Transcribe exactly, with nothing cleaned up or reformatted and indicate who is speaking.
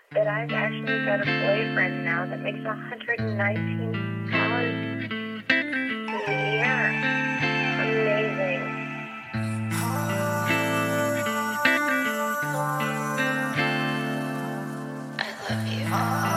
Speaker 1: that I've actually got a boyfriend now that makes one hundred nineteen dollars a year. Amazing. I love you.